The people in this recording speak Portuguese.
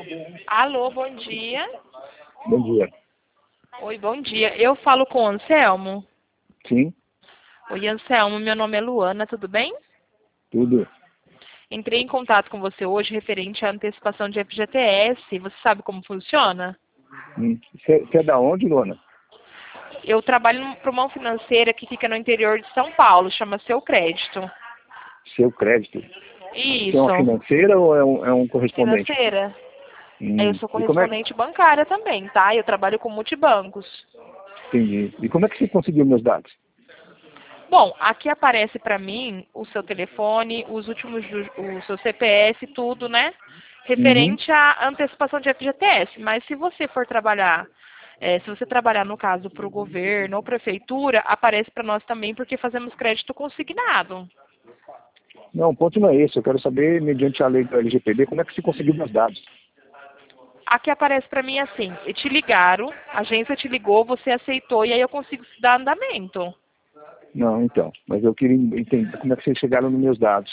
Alô, bom dia. Bom dia. Oi, bom dia. Eu falo com o Anselmo. Sim, Oi, Anselmo, meu nome é Luana, tudo bem? tudo. Entrei em contato com você hoje referente à antecipação de FGTS. Você sabe como funciona? Você é da onde, Luana? Eu trabalho para uma financeira que fica no interior de São Paulo, chama Seu Crédito. Seu crédito. Você é Isso, uma financeira ou é um correspondente? financeira. Eu sou E como é correspondente bancária também, tá? Eu trabalho com multibancos. entendi. E como é que você conseguiu meus dados? Bom, aqui aparece para mim o seu telefone, os últimos, o seu CPF, tudo, né? Uhum. Referente à antecipação de FGTS. Mas se você for trabalhar, se você trabalhar no caso para o governo ou prefeitura, aparece para nós também porque fazemos crédito consignado. Não, o ponto não é esse. Eu quero saber, mediante a lei do LGPD, como é que você conseguiu meus dados? Aqui aparece para mim assim, e te ligaram, a agência te ligou, você aceitou e aí eu consigo dar andamento. Não, então. Mas eu queria entender como é que vocês chegaram nos meus dados.